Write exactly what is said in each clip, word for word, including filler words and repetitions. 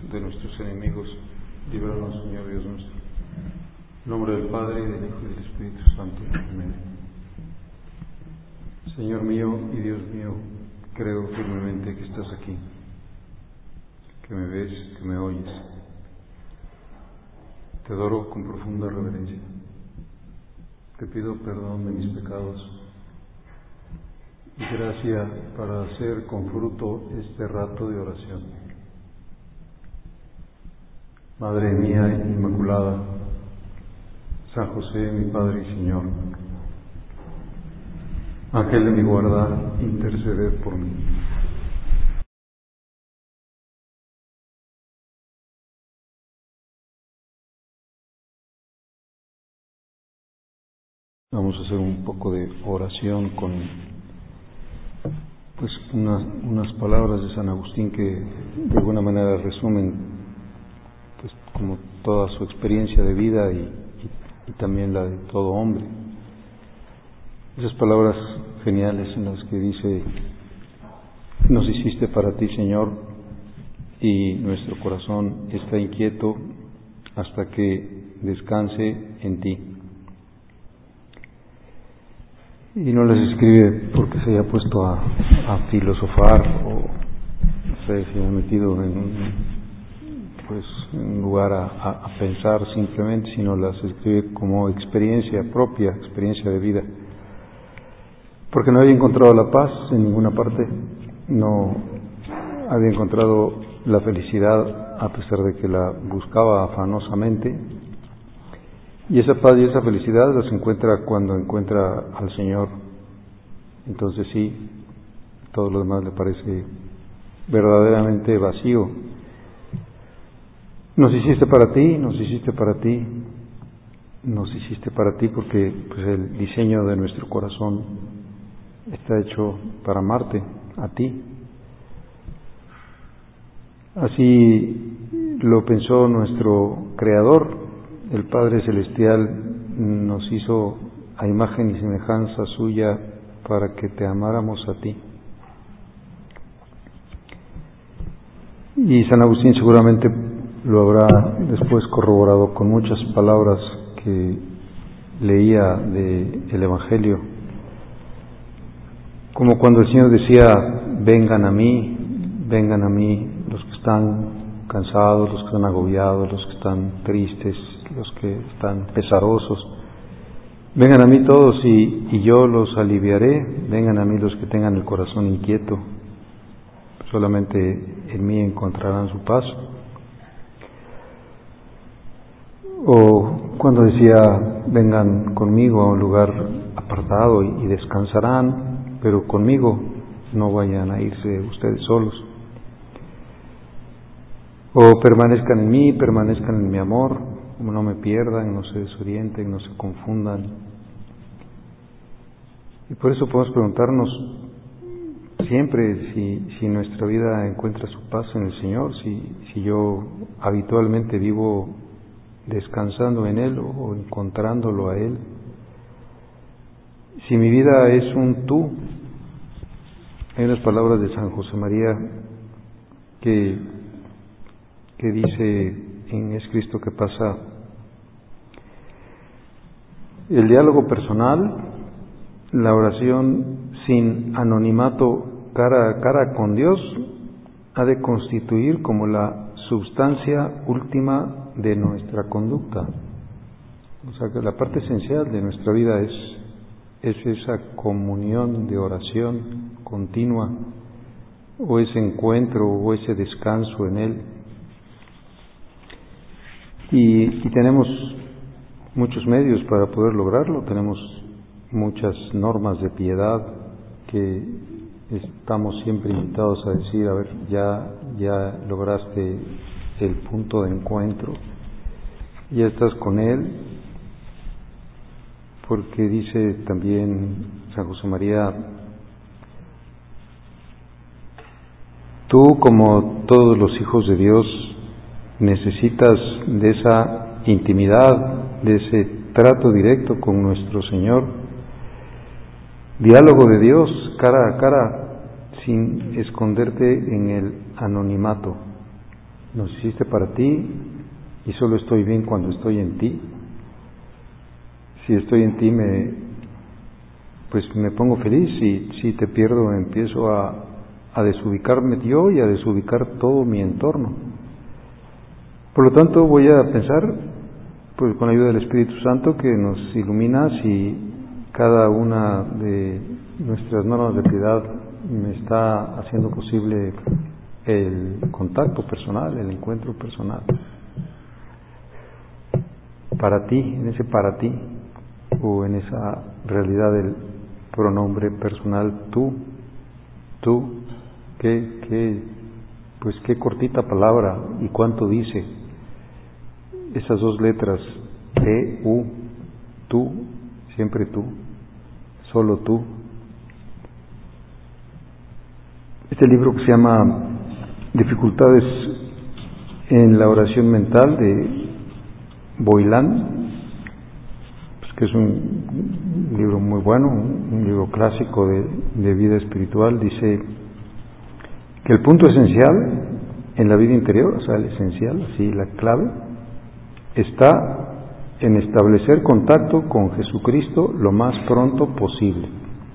de nuestros enemigos. Líbranos, Señor Dios nuestro. En nombre del Padre, y del Hijo, y del Espíritu Santo. Amén. Señor mío y Dios mío, creo firmemente que estás aquí, que me ves, que me oyes. Te adoro con profunda reverencia. Te pido perdón de mis pecados y gracia para hacer con fruto este rato de oración. Madre mía Inmaculada, San José, mi Padre y Señor, Ángel de mi guarda, interceded por mí. Vamos a hacer un poco de oración con pues unas, unas palabras de San Agustín que de alguna manera resumen pues como toda su experiencia de vida y, y, y también la de todo hombre. Esas palabras geniales en las que dice: nos hiciste para ti, Señor, y nuestro corazón está inquieto hasta que descanse en ti. Y no las escribe porque se haya puesto a, a filosofar o no sé, se haya metido en un, pues, en un lugar a, a, a pensar simplemente, sino las escribe como experiencia propia, experiencia de vida. Porque no había encontrado la paz en ninguna parte, no había encontrado la felicidad a pesar de que la buscaba afanosamente. Y esa paz y esa felicidad las encuentra cuando encuentra al Señor. Entonces sí, todo lo demás le parece verdaderamente vacío. Nos hiciste para ti, nos hiciste para ti, nos hiciste para ti porque pues, el diseño de nuestro corazón está hecho para amarte, a ti. Así lo pensó nuestro Creador. El Padre Celestial nos hizo a imagen y semejanza suya para que te amáramos a ti. Y San Agustín seguramente lo habrá después corroborado con muchas palabras que leía del Evangelio, como cuando el Señor decía: vengan a mí, vengan a mí los que están cansados, los que están agobiados, los que están tristes, los que están pesarosos, vengan a mí todos y, y yo los aliviaré. Vengan a mí los que tengan el corazón inquieto, solamente en mí encontrarán su paz. O cuando decía: vengan conmigo a un lugar apartado y, y descansarán, pero conmigo, no vayan a irse ustedes solos. O permanezcan en mí, permanezcan en mi amor, no me pierdan, no se desorienten, no se confundan. Y por eso podemos preguntarnos siempre si, si nuestra vida encuentra su paz en el Señor, si, si yo habitualmente vivo descansando en Él o encontrándolo a Él. Si mi vida es un tú. Hay unas palabras de San José María que, que dice en Es Cristo que pasa: el diálogo personal, la oración sin anonimato cara a cara con Dios, ha de constituir como la substancia última de nuestra conducta. O sea que la parte esencial de nuestra vida es, es esa comunión de oración continua, o ese encuentro, o ese descanso en Él. Y, y tenemos muchos medios para poder lograrlo, tenemos muchas normas de piedad que estamos siempre invitados a decir: a ver, ya, ya lograste el punto de encuentro, ya estás con Él, porque dice también San José María: tú, como todos los hijos de Dios, necesitas de esa intimidad, de ese trato directo con nuestro Señor, diálogo de Dios cara a cara, sin esconderte en el anonimato. nos hiciste para ti y solo estoy bien cuando estoy en ti. Si estoy en ti me pues me pongo feliz, y si te pierdo empiezo a, a desubicarme yo y a desubicar todo mi entorno. Por lo tanto voy a pensar, pues con la ayuda del Espíritu Santo que nos ilumina, si cada una de nuestras normas de piedad me está haciendo posible el contacto personal, el encuentro personal. Para ti, en ese para ti, o en esa realidad del pronombre personal tú, tú, qué, qué, pues qué cortita palabra y cuánto dice esas dos letras, T, U, tú, siempre tú, solo tú. Este libro que se llama Dificultades en la oración mental de Boilan, pues que es un libro muy bueno, un libro clásico de, de vida espiritual, dice que el punto esencial en la vida interior, o sea, el esencial, así la clave, está en establecer contacto con Jesucristo lo más pronto posible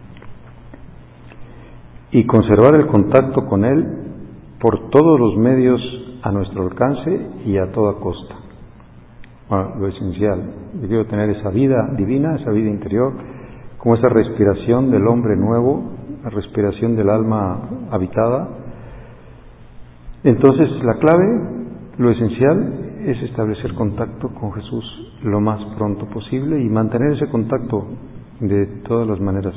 y conservar el contacto con Él por todos los medios a nuestro alcance y a toda costa. Bueno, lo esencial, yo quiero tener esa vida divina, esa vida interior, como esa respiración del hombre nuevo, la respiración del alma habitada. Entonces la clave, lo esencial, es establecer contacto con Jesús lo más pronto posible y mantener ese contacto de todas las maneras.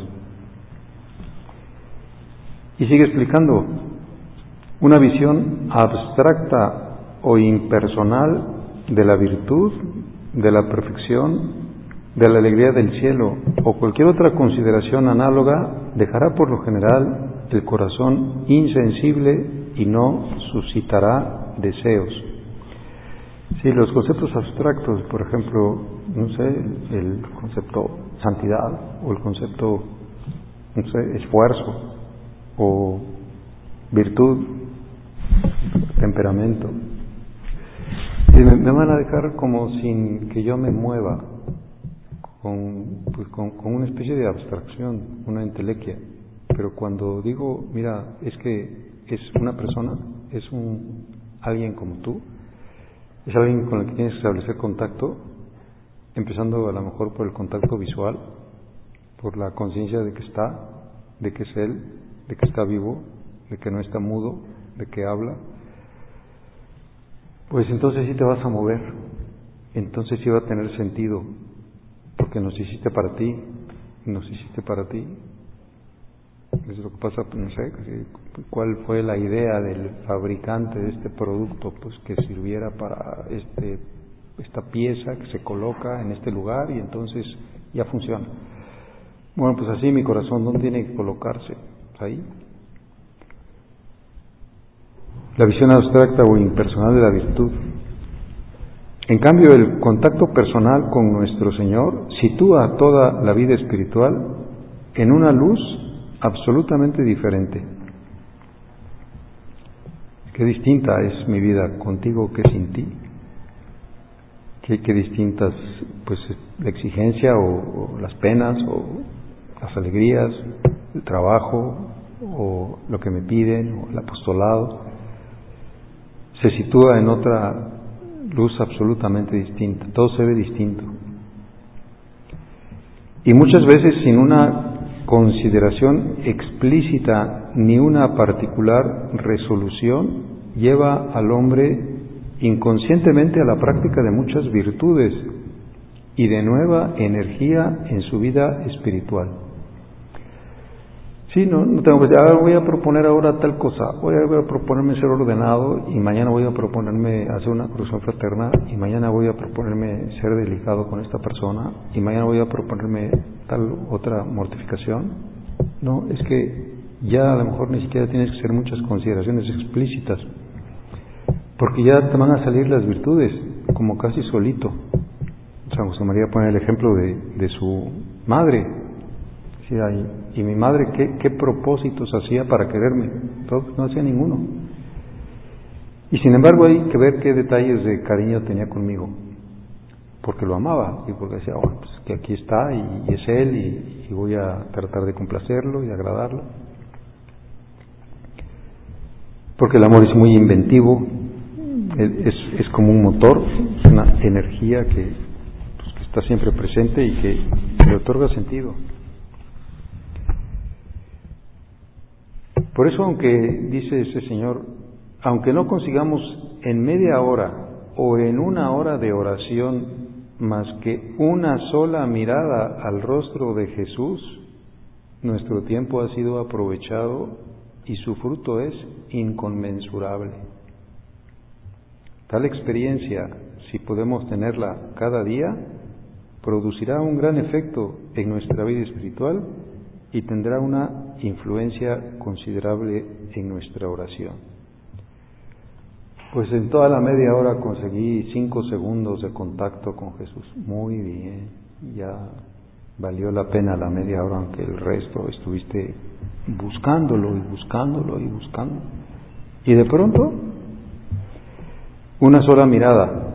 Y sigue explicando, una visión abstracta o impersonal de la virtud, de la perfección, de la alegría del cielo o cualquier otra consideración análoga dejará por lo general el corazón insensible y no suscitará deseos. Sí, los conceptos abstractos, por ejemplo, no sé, el, el concepto santidad o el concepto, no sé, esfuerzo o virtud, temperamento, y me, me van a dejar como sin que yo me mueva, con, pues con, con una especie de abstracción, una entelequia. Pero cuando digo, mira, es que es una persona, es un alguien como tú, es alguien con el que tienes que establecer contacto, empezando a lo mejor por el contacto visual, por la conciencia de que está, de que es Él, de que está vivo, de que no está mudo, de que habla, pues entonces sí te vas a mover, entonces sí va a tener sentido, porque nos hiciste para ti, nos hiciste para ti. Es lo que pasa, no sé, cuál fue la idea del fabricante de este producto, pues que sirviera para este esta pieza que se coloca en este lugar y entonces ya funciona. Bueno, pues así mi corazón, ¿dónde tiene que colocarse? Ahí. La visión abstracta o impersonal de la virtud. En cambio, el contacto personal con nuestro Señor sitúa toda la vida espiritual en una luz absolutamente diferente. Qué distinta es mi vida contigo que sin ti. Qué, qué distintas, pues, la exigencia o, o las penas o las alegrías, el trabajo o lo que me piden o el apostolado. Se sitúa en otra luz absolutamente distinta. Todo se ve distinto. Y muchas veces sin una consideración explícita ni una particular resolución lleva al hombre inconscientemente a la práctica de muchas virtudes y de nueva energía en su vida espiritual. Sí, no, no tengo que decir, ah, voy a proponer ahora tal cosa, voy a, voy a proponerme ser ordenado y mañana voy a proponerme hacer una corrección fraterna y mañana voy a proponerme ser delicado con esta persona y mañana voy a proponerme tal otra mortificación. No, es que ya a lo mejor ni siquiera tienes que hacer muchas consideraciones explícitas, porque ya te van a salir las virtudes como casi solito. San José María pone el ejemplo de, de su madre. Sí, ahí. Y mi madre, ¿qué, qué propósitos hacía para quererme? Todo, no hacía ninguno. Y sin embargo hay que ver qué detalles de cariño tenía conmigo, porque lo amaba y porque decía, bueno, pues que aquí está y, y es él y, y voy a tratar de complacerlo y agradarlo. Porque el amor es muy inventivo, es, es como un motor, es una energía que, pues, que está siempre presente y que le otorga sentido. Por eso, aunque dice ese Señor, aunque no consigamos en media hora o en una hora de oración más que una sola mirada al rostro de Jesús, nuestro tiempo ha sido aprovechado y su fruto es inconmensurable. Tal experiencia, si podemos tenerla cada día, producirá un gran efecto en nuestra vida espiritual y tendrá una influencia considerable en nuestra oración. Pues en toda la media hora conseguí cinco segundos de contacto con Jesús. Muy bien, ya valió la pena la media hora, aunque el resto estuviste buscándolo y buscándolo y buscando. Y de pronto, una sola mirada.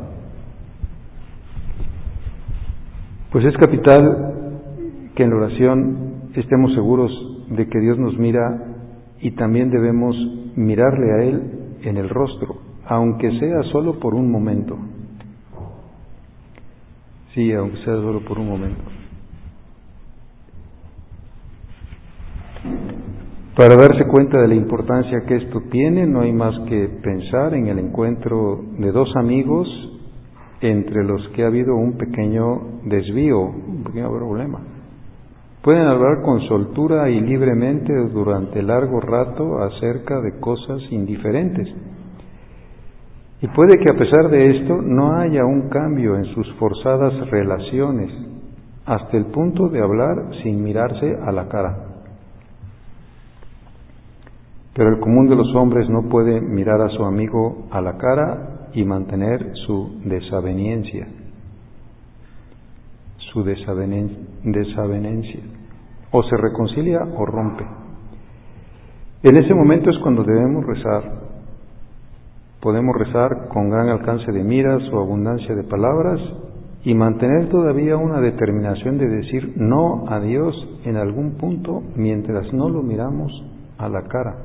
Pues es capital que en la oración estemos seguros de que Dios nos mira y también debemos mirarle a Él en el rostro, aunque sea solo por un momento. Sí, aunque sea solo por un momento. Para darse cuenta de la importancia que esto tiene, no hay más que pensar en el encuentro de dos amigos entre los que ha habido un pequeño desvío, un pequeño problema. Pueden hablar con soltura y libremente durante largo rato acerca de cosas indiferentes. Y puede que a pesar de esto no haya un cambio en sus forzadas relaciones, hasta el punto de hablar sin mirarse a la cara. Pero el común de los hombres no puede mirar a su amigo a la cara y mantener su desaveniencia. Su desavenencia. O se reconcilia o rompe. En ese momento es cuando debemos rezar. Podemos rezar con gran alcance de miras o abundancia de palabras y mantener todavía una determinación de decir no a Dios en algún punto mientras no lo miramos a la cara.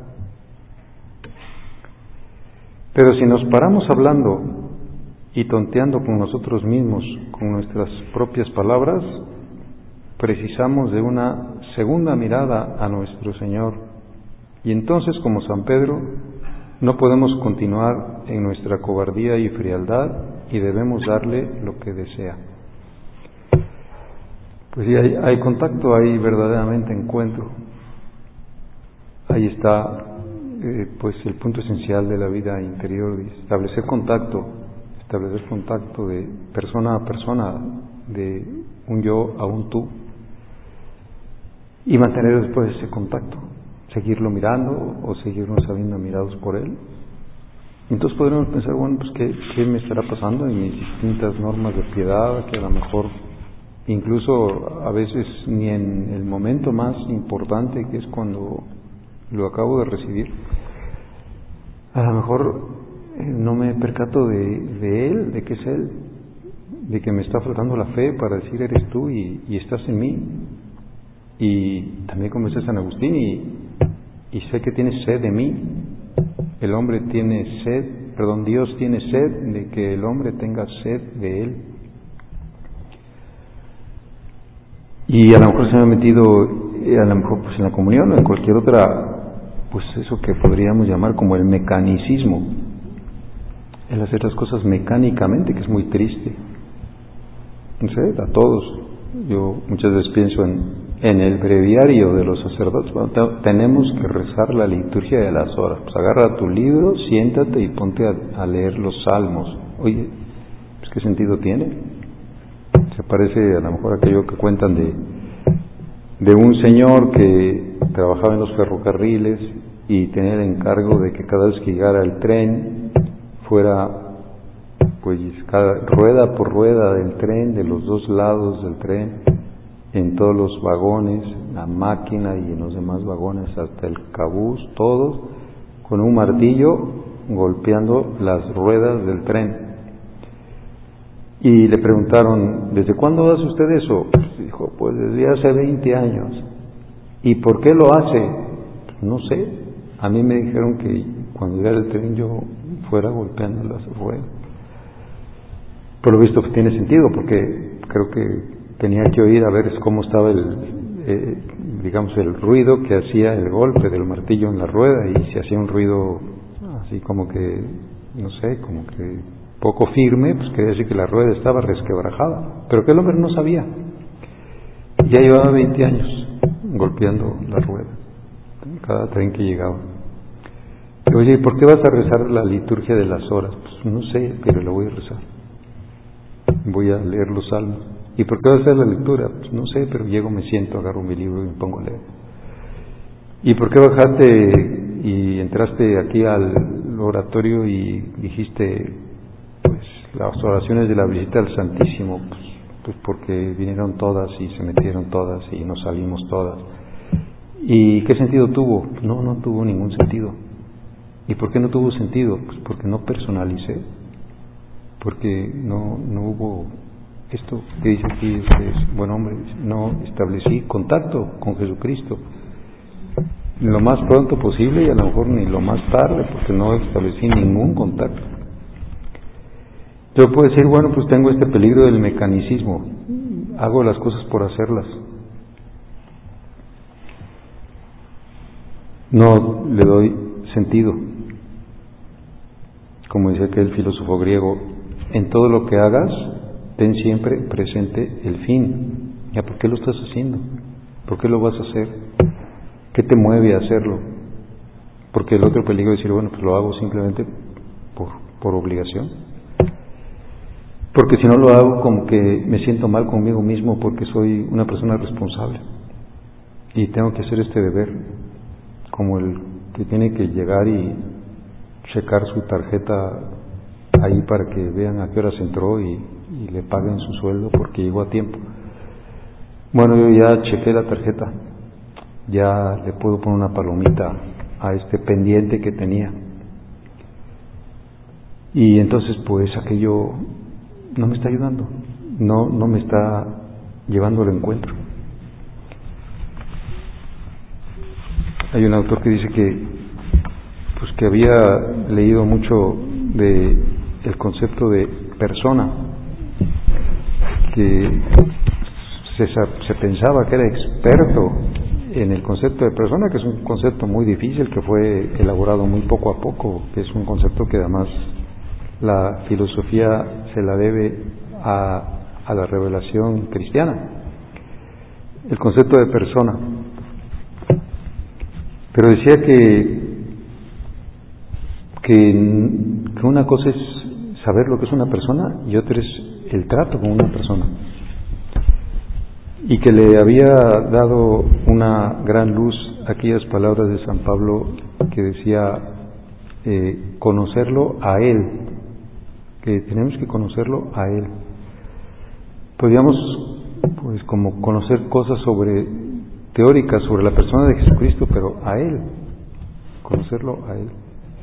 Pero si nos paramos hablando y tonteando con nosotros mismos, con nuestras propias palabras, precisamos de una segunda mirada a nuestro Señor. Y entonces, como San Pedro, no podemos continuar en nuestra cobardía y frialdad y debemos darle lo que desea. Pues si hay, hay contacto, hay verdaderamente encuentro. Ahí está eh, pues el punto esencial de la vida interior, establecer contacto, establecer contacto de persona a persona, de un yo a un tú, y mantener después ese contacto, seguirlo mirando o seguirnos sabiendo mirados por él. Entonces podremos pensar, bueno, pues ¿qué, qué me estará pasando en mis distintas normas de piedad, que a lo mejor incluso a veces ni en el momento más importante, que es cuando lo acabo de recibir, a lo mejor eh, no me percato de, de él, de que es él, de que me está faltando la fe para decir eres tú y, y estás en mí. Y también como dice San Agustín, y, y sé que tienes sed de mí. El hombre tiene sed, perdón, Dios tiene sed de que el hombre tenga sed de él. Y a lo mejor se me ha metido, a lo mejor pues en la comunión o en cualquier otra, pues eso que podríamos llamar como el mecanicismo, el hacer las cosas mecánicamente, que es muy triste. No sé, a todos. Yo muchas veces pienso en En el breviario de los sacerdotes. Bueno, tenemos que rezar la liturgia de las horas. Pues agarra tu libro, siéntate y ponte a, a leer los salmos. Oye, pues ¿qué sentido tiene? Se parece a lo mejor aquello que cuentan de, de un señor que trabajaba en los ferrocarriles y tenía el encargo de que cada vez que llegara el tren fuera, pues cada rueda por rueda del tren, de los dos lados del tren, en todos los vagones, la máquina y en los demás vagones hasta el cabús, todos con un martillo, golpeando las ruedas del tren. Y le preguntaron, ¿desde cuándo hace usted eso? Dijo, pues desde hace veinte años. ¿Y por qué lo hace? No sé. A mí me dijeron que cuando llegara el tren yo fuera golpeando las ruedas. Por lo visto tiene sentido, porque creo que tenía que oír a ver cómo estaba el, eh, digamos, el ruido que hacía el golpe del martillo en la rueda, y si hacía un ruido así como que, no sé, como que poco firme, pues quería decir que la rueda estaba resquebrajada, pero que el hombre no sabía. Ya llevaba veinte años golpeando la rueda, cada tren que llegaba. Y, oye, ¿por qué vas a rezar la liturgia de las horas? Pues no sé, pero la voy a rezar. Voy a leer los salmos. ¿Y por qué vas a hacer la lectura? Pues no sé, pero llego, me siento, agarro mi libro y me pongo a leer. ¿Y por qué bajaste y entraste aquí al oratorio y dijiste pues las oraciones de la visita al Santísimo? Pues, pues porque vinieron todas y se metieron todas y nos salimos todas. ¿Y qué sentido tuvo? No, no tuvo ningún sentido. ¿Y por qué no tuvo sentido? Pues porque no personalicé, porque no, no hubo esto que dice aquí este buen hombre, no establecí contacto con Jesucristo lo más pronto posible, y a lo mejor ni lo más tarde, porque no establecí ningún contacto. Yo puedo decir, bueno, pues tengo este peligro del mecanicismo, hago las cosas por hacerlas, no le doy sentido. Como decía aquel filósofo griego, en todo lo que hagas, ten siempre presente el fin. ¿Ya por qué lo estás haciendo? ¿Por qué lo vas a hacer? ¿Qué te mueve a hacerlo? Porque el otro peligro es decir, bueno, pues lo hago simplemente por, por obligación. Porque si no lo hago, como que me siento mal conmigo mismo, porque soy una persona responsable y tengo que hacer este deber, como el que tiene que llegar y checar su tarjeta ahí para que vean a qué horas entró y, y le paguen su sueldo porque llegó a tiempo. Bueno, yo ya chequé la tarjeta, ya le puedo poner una palomita a este pendiente que tenía, y entonces pues aquello no me está ayudando, no, no me está llevando al encuentro. Hay un autor que dice que pues que había leído mucho de el concepto de persona, que se, se pensaba que era experto en el concepto de persona, que es un concepto muy difícil, que fue elaborado muy poco a poco, que es un concepto que además la filosofía se la debe a, a la revelación cristiana, el concepto de persona. Pero decía que Que, que una cosa es saber lo que es una persona y otra es el trato con una persona, y que le había dado una gran luz aquellas palabras de San Pablo que decía eh, conocerlo a Él, que tenemos que conocerlo a Él. Podríamos pues como conocer cosas sobre teóricas sobre la persona de Jesucristo, pero a Él, conocerlo a Él.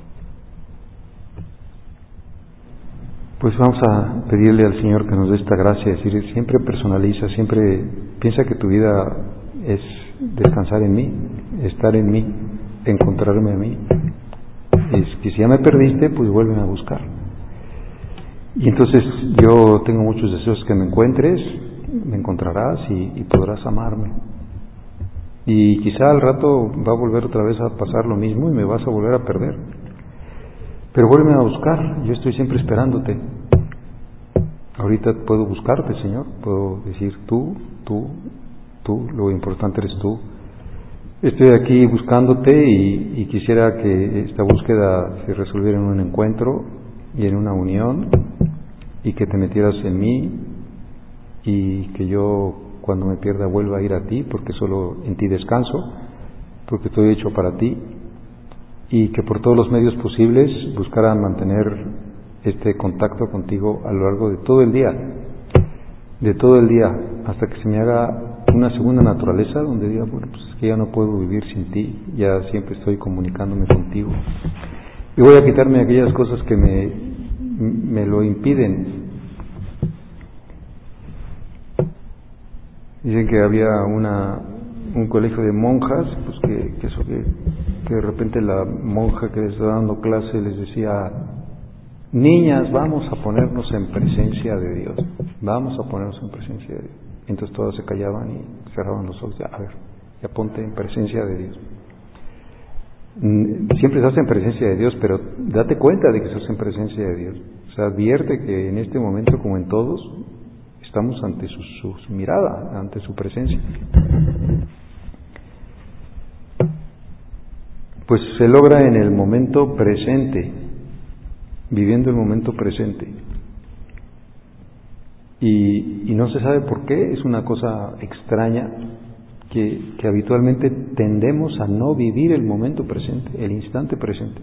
Pues vamos a pedirle al Señor que nos dé esta gracia, es decir, siempre personaliza, siempre piensa que tu vida es descansar en mí, estar en mí, encontrarme a mí. Es que si ya me perdiste, pues vuelven a buscar. Y entonces yo tengo muchos deseos que me encuentres, me encontrarás y, y podrás amarme. Y quizá al rato va a volver otra vez a pasar lo mismo y me vas a volver a perder. Pero vuelve a buscar, yo estoy siempre esperándote. Ahorita puedo buscarte, Señor, puedo decir tú, tú, tú, lo importante eres tú. Estoy aquí buscándote y, y quisiera que esta búsqueda se resolviera en un encuentro y en una unión, y que te metieras en mí, y que yo cuando me pierda vuelva a ir a ti, porque solo en ti descanso, porque estoy hecho para ti. Y que por todos los medios posibles buscara mantener este contacto contigo a lo largo de todo el día, de todo el día, hasta que se me haga una segunda naturaleza, donde diga, bueno, pues es que ya no puedo vivir sin ti, ya siempre estoy comunicándome contigo. y voy a quitarme aquellas cosas que me, me lo impiden. Dicen que había una un colegio de monjas, pues que, que eso que, que de repente la monja que les estaba dando clase les decía: niñas, vamos a ponernos en presencia de Dios, vamos a ponernos en presencia de Dios. Entonces todas se callaban y cerraban los ojos. Ya, a ver, ya ponte en presencia de Dios. Siempre estás en presencia de Dios, pero date cuenta de que estás en presencia de Dios. O sea, advierte que en este momento, como en todos, estamos ante su, su, su mirada, ante su presencia. Pues se logra en el momento presente, viviendo el momento presente. Y, y no se sabe por qué, es una cosa extraña que, que habitualmente tendemos a no vivir el momento presente, el instante presente.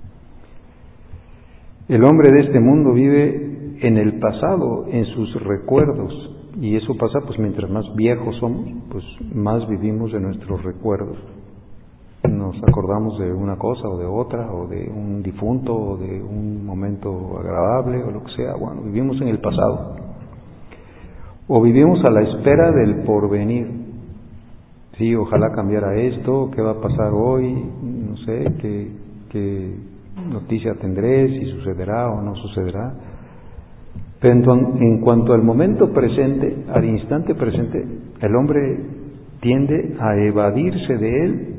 El hombre de este mundo vive en el pasado, en sus recuerdos, y eso pasa pues mientras más viejos somos, pues más vivimos de nuestros recuerdos. Nos acordamos de una cosa o de otra, o de un difunto, o de un momento agradable, o lo que sea. Bueno, vivimos en el pasado. O vivimos a la espera del porvenir. Sí, ojalá cambiara esto, qué va a pasar hoy, no sé, qué, qué noticia tendré, si sucederá o no sucederá. Pero en, en cuanto al momento presente, al instante presente, el hombre tiende a evadirse de él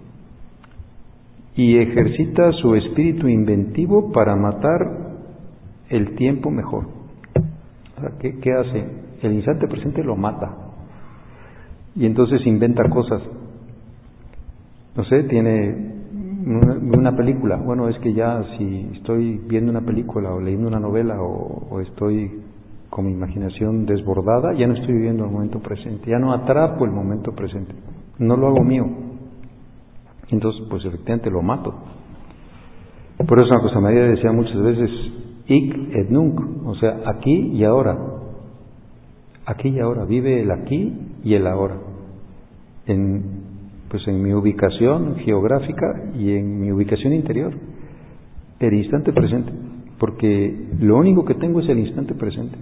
y ejercita su espíritu inventivo para matar el tiempo mejor. O sea, ¿qué, qué hace? El instante presente lo mata y entonces inventa cosas. No sé, tiene una, una película. Bueno, es que ya si estoy viendo una película o leyendo una novela o, o estoy con mi imaginación desbordada, ya no estoy viviendo el momento presente, ya no atrapo el momento presente, no lo hago mío. Entonces, pues efectivamente lo mato. Por eso San José María decía muchas veces hic et nunc, o sea, aquí y ahora. Aquí y ahora, vive el aquí y el ahora. En, pues en mi ubicación geográfica y en mi ubicación interior. El instante presente, porque lo único que tengo es el instante presente.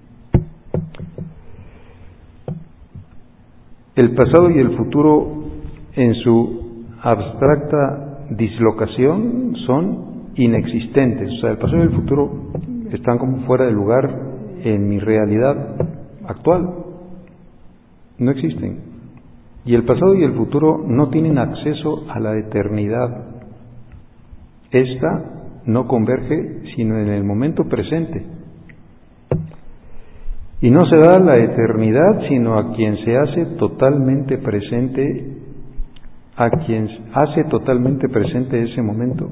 El pasado y el futuro en su abstracta dislocación son inexistentes. O sea, el pasado y el futuro están como fuera de lugar en mi realidad actual. No existen. Y el pasado y el futuro no tienen acceso a la eternidad. Esta no converge sino en el momento presente. Y no se da la eternidad sino a quien se hace totalmente presente, a quien hace totalmente presente ese momento.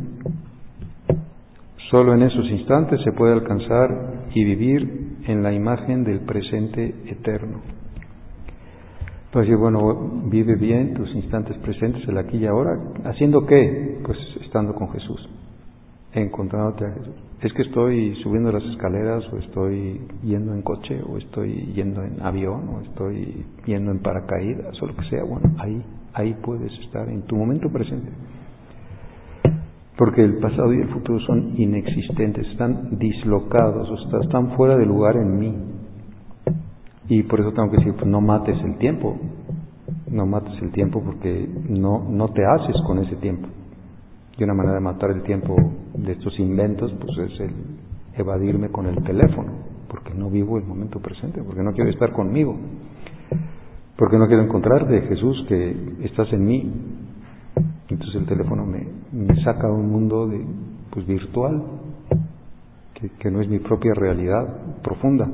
Solo en esos instantes se puede alcanzar y vivir en la imagen del presente eterno. Entonces, bueno, vive bien tus instantes presentes, el aquí y ahora. ¿Haciendo qué? Pues estando con Jesús, encontrándote a Jesús. Es que estoy subiendo las escaleras, o estoy yendo en coche, o estoy yendo en avión, o estoy yendo en paracaídas, o lo que sea. Bueno, ahí, ahí puedes estar en tu momento presente. Porque el pasado y el futuro son inexistentes, están dislocados, o sea, están fuera de lugar en mí. Y por eso tengo que decir, pues no mates el tiempo, no mates el tiempo porque no, no te haces con ese tiempo. Y una manera de matar el tiempo de estos inventos, pues es el evadirme con el teléfono, porque no vivo el momento presente, porque no quiero estar conmigo, porque no quiero encontrarte, Jesús, que estás en mí. Entonces el teléfono me, me saca a un mundo de, pues virtual, que, que no es mi propia realidad profunda.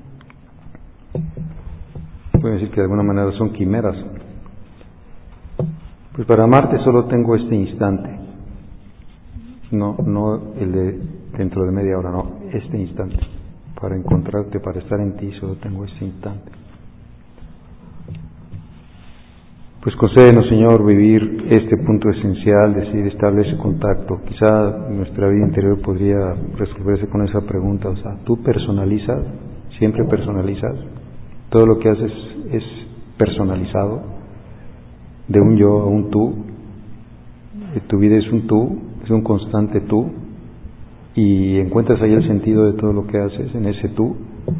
Pueden decir que de alguna manera son quimeras. Pues para amarte solo tengo este instante, no, no el de dentro de media hora, no, este instante. Para encontrarte, para estar en ti, solo tengo este instante. Pues concédenos, Señor, vivir este punto esencial, decir, establece contacto. Quizá nuestra vida interior podría resolverse con esa pregunta, o sea, ¿tú personalizas? ¿Siempre personalizas? ¿Todo lo que haces es personalizado? De un yo a un tú. Tu vida es un tú, es un constante tú. y encuentras ahí el sentido de todo lo que haces, en ese tú,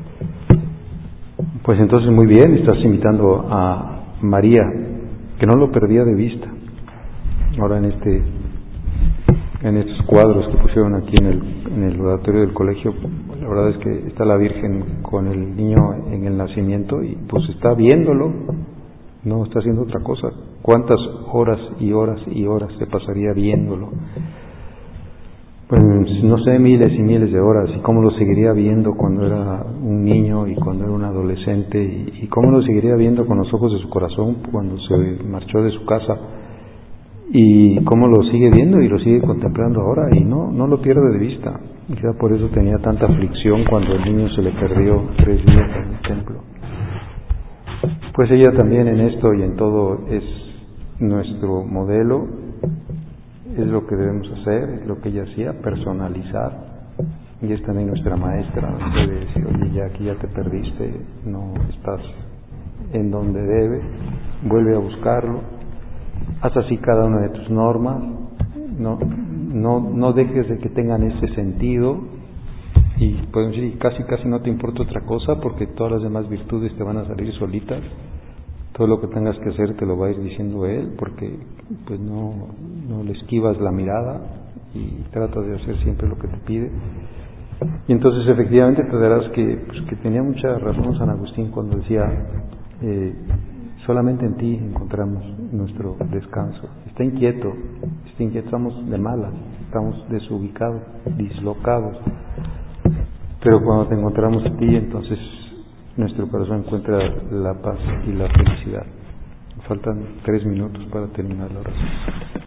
pues entonces muy bien, estás invitando a María, que no lo perdía de vista. Ahora en este en estos cuadros que pusieron aquí en el, en el oratorio del colegio, la verdad es que está la Virgen con el niño en el nacimiento y pues está viéndolo, no está haciendo otra cosa. ¿Cuántas horas y horas y horas se pasaría viéndolo? Pues no sé, miles y miles de horas. ¿Y cómo lo seguiría viendo cuando era un niño y cuando era un adolescente? ¿Y, y cómo lo seguiría viendo con los ojos de su corazón cuando se marchó de su casa? ¿Y cómo lo sigue viendo y lo sigue contemplando ahora? Y no, no lo pierde de vista. Quizá por eso tenía tanta aflicción cuando el niño se le perdió tres días en el templo. Pues ella también en esto y en todo es nuestro modelo, es lo que debemos hacer, es lo que ella hacía, personalizar, y es también nuestra maestra, nos debe decir, oye, ya aquí ya te perdiste, no estás en donde debe, vuelve a buscarlo, haz así cada una de tus normas, no, no, no dejes de que tengan ese sentido, y podemos decir, casi casi no te importa otra cosa, porque todas las demás virtudes te van a salir solitas. Todo lo que tengas que hacer te lo va a ir diciendo Él, porque pues no, no le esquivas la mirada y tratas de hacer siempre lo que te pide. Y entonces efectivamente te darás que, pues, que tenía mucha razón San Agustín cuando decía, eh, solamente en ti encontramos nuestro descanso. Está inquieto, está inquieto, estamos de malas, estamos desubicados, dislocados, pero cuando te encontramos a ti, entonces nuestro corazón encuentra la paz y la felicidad. Faltan tres minutos para terminar la oración.